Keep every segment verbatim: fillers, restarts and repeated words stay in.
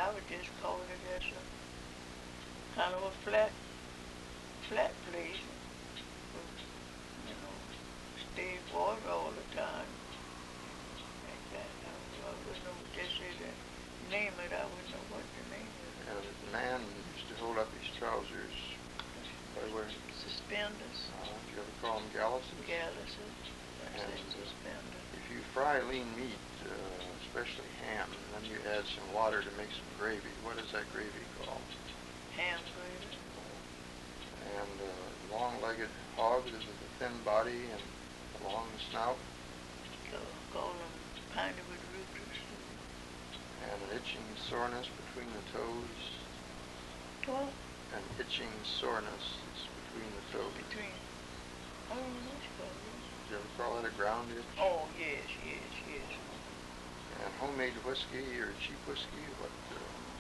I would just call it as a kind of a flat, flat place with, you know, stay water all the time. Like that. I, I wouldn't know, just say that, name it, I wouldn't know what to name it. And the man used to hold up his trousers by wearing suspenders. Uh, do you ever call them galluses? Galluses. And suspenders. If you fry lean meat, uh, especially ham, and then you add some water to make some gravy, what is that gravy called? Ham gravy. And uh, long-legged hogs with a thin body and a long snout. Call, call them piney with rooters. And an itching soreness between the toes. What? An itching soreness is between the toes. Between. I don't know what you call it. Do you ever call it a ground itch? Oh, yes, yes, yes. And homemade whiskey or cheap whiskey, what? Uh,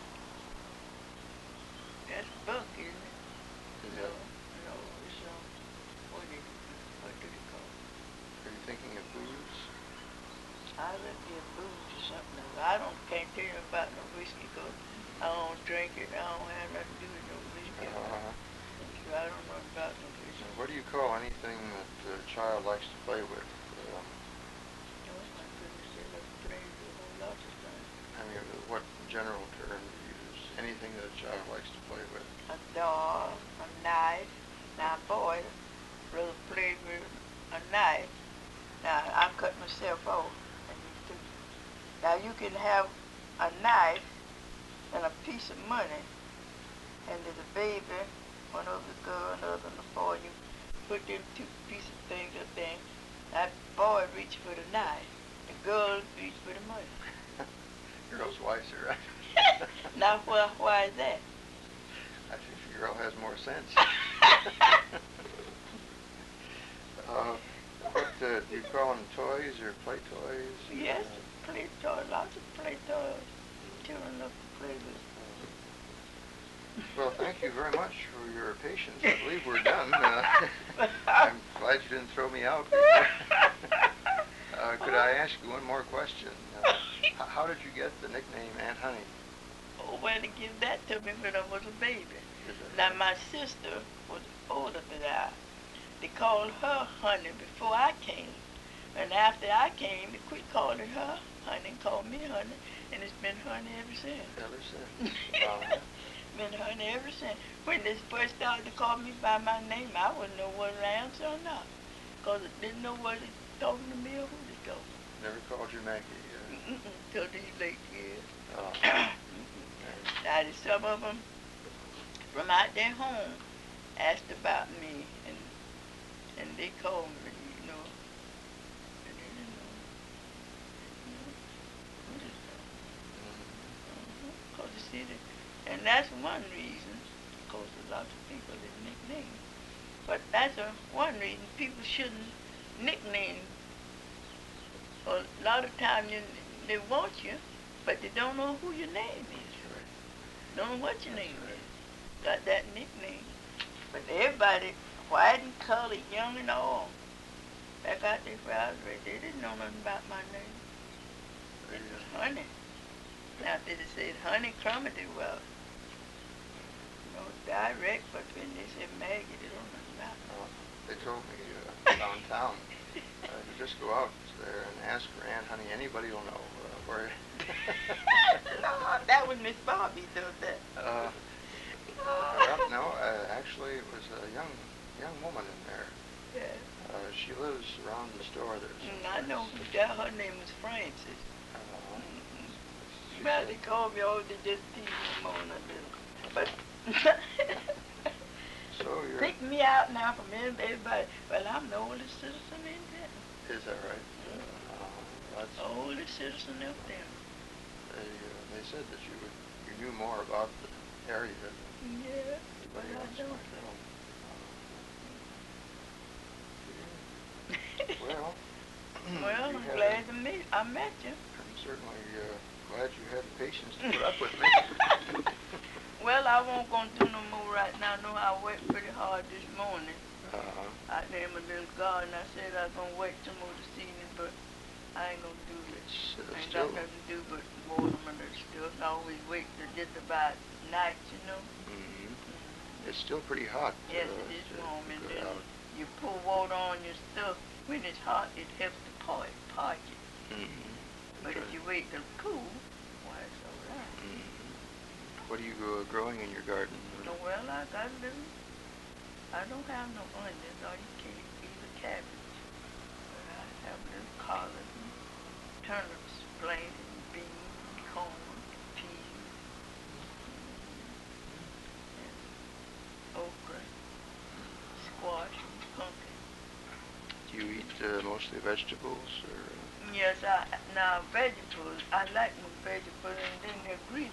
That's buck, isn't it? is no, that? no, it's um, what do you, what do you call it? Are you thinking of booze? I look at booze or something else. I don't can't tell you about no whiskey because I don't drink it. I don't have nothing to do with no whiskey. Uh-huh. So I don't know about no whiskey. What do you call anything that a child likes to play with? Um, Oh my goodness, they love playing with a whole lot of things. I mean, what general term do you use? Anything that a child likes to play with? A doll, a knife. Now, boy, rather play with a knife. Now, I cut myself off. And you took- Now, you can have a knife and a piece of money, and there's a baby, one of the girl, another on the boy. You put them two pieces of things up there. That boy reach for the knife. The girl reach for the money. Girl's wiser, right? Now, why, why is that? I think the girl has more sense. uh, what uh, do you call them? Toys or play toys? Yes, Uh, play toys, lots of play toys. Children love to play with. Well, thank you very much for your patience. I believe we're done. Uh, I'm glad you didn't throw me out. uh, could I ask you one more question? Uh, how did you get the nickname Aunt Honey? Oh, well, they give that to me when I was a baby. Now, my sister was older than I. They called her Honey before I came. And after I came, they quit calling her Honey and called me Honey. And it's been Honey ever since. Ever since. Uh, Been Honey ever since. When they first started to call me by my name, I wouldn't know whether to answer or not. Because I didn't know whether they talking to me or who they talking to. never called you Maggie. Uh, Mm-mm, till these late years. uh, Now, there's some of them from out their home asked about me, and and they called me, you know, and they didn't know, you know, who they talking. Because you see, the, and that's one reason, because a lot of people is nicknamed. But that's a, one reason people shouldn't nickname. A lot of times you, they want you, but they don't know who your name is. Don't know what your name is. Got that nickname. But everybody, white and colored, young and old, back out there where I was raised, they didn't know nothing about my name. It was Honey. Now, they just said Honey Cromarty, well, you know, direct, but when they said Maggie, they don't know nothing about it. uh, they told me uh, downtown uh, to just go out there and ask for Aunt Honey. Anybody will know uh, where. No, that was Miss Bobby does that. Uh, well, no, uh, actually, it was a young young woman in there. Yeah. Uh, she lives around the store. There's. Mm, I know that her name was Frances. Uh, Mm-hmm. Well, they called me all they just tease me on a little. But so you're. pick me out now from everybody. Well, I'm the oldest citizen in there. Is that right? Mm-hmm. Uh, that's. Oldest citizen up there. They, uh, they said that you would, you knew more about the area than Yeah. Well, anybody I else don't. might know. Uh, well, Well, you I'm had glad a- to meet. I met you. I'm certainly uh, glad you had the patience to put up with me. Well, I won't gonna do no more right now. No, I worked pretty hard this morning. Uh-huh. Out there in my little garden. I said I was gonna work some more this evening, but I ain't gonna do it. It's uh, I ain't still. got nothing to do but water them and still always wait till just about night, you know. Mm-hmm. Mm-hmm. It's still pretty hot. Yes, uh, it is to, warm, to and go then out. you pour water on your stuff. When it's hot, it helps to parch, parch it. Mm-hmm. But Okay. if you wait till cool, why it's all right. Mm-hmm. What are you uh, growing in your garden? No, well, I got a little. I don't have no onions, or you can't either cabbage. But I have little collards and turnips planted, and beans, and corn, peas, and okra, squash, and pumpkin. Do you eat uh, mostly vegetables, or? Uh... Yes, I now vegetables. I like my vegetables, and then they're greasy